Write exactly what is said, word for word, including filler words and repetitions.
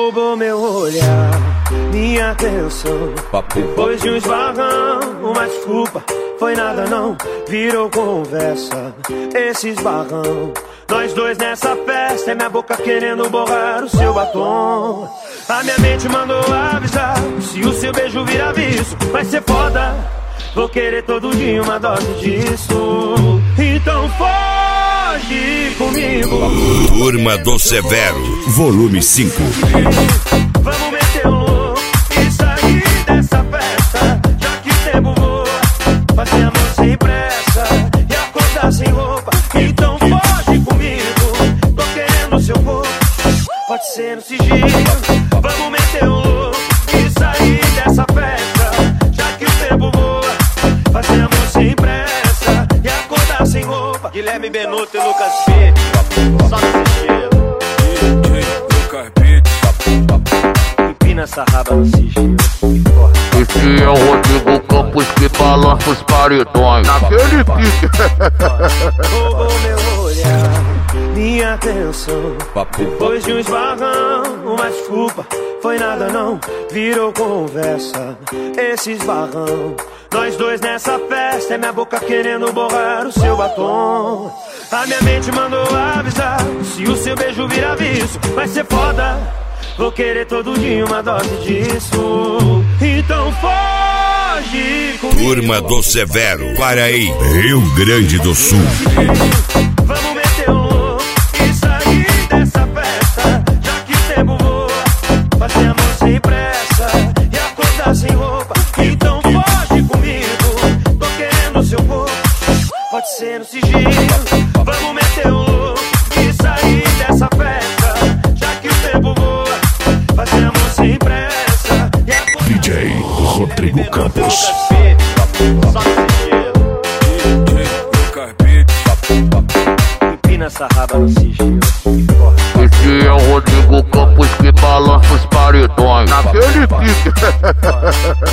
roubou meu olhar, minha atenção. Depois de um esbarrão, uma desculpa, foi nada não, virou conversa, esse esbarrão. Nós dois nessa festa, é minha boca querendo borrar o seu batom. A minha mente mandou avisar, se o seu beijo virar vício, vai ser foda. Vou querer todo dia uma dose disso. Então foge comigo. Turma do Severo, volume cinco. Vamos meter um louco e sair dessa festa, já que o tempo voa. Fazer amor sem pressa e acordar sem roupa. Então foge comigo, tô querendo seu corpo. Pode ser no sigilo. Vamos meter um louco e sair dessa festa, já que o tempo voa. Fazer amor sem pressa e acordar sem roupa. Guilherme Benuto e Lucas B. Só no sigilo. Lucas B. Empina essa raba no sigilo. Esse é o Rodrigo Campos que balança os paredões. Naquele pique. Roubou meu olhar, minha atenção. Depois de um esbarrão, uma desculpa, foi nada não, virou conversa, esse esbarrão. Nós dois nessa festa, é minha boca querendo borrar o seu batom. A minha mente mandou avisar, se o seu beijo virar vício, vai ser foda. Vou querer todo dia uma dose disso. Então foge comigo. Turma do Severo, Quaraí, Rio Grande do Sul. Vamos meter um louco e sair dessa festa, já que o tempo voa. Fazer amor sem pressa e acordar sem roupa. Então foge comigo, tô querendo seu corpo. Pode ser no sigilo. Vamos meter um louco e sair dessa festa, já que o tempo voa. Fazer amor sem pressa e acordar. D J Rodrigo Campos. Só no sigilo. Lucas B. Empina essa raba no sigilo. Esse é o Rodrigo Campos que balança os paredões. Naquele pique.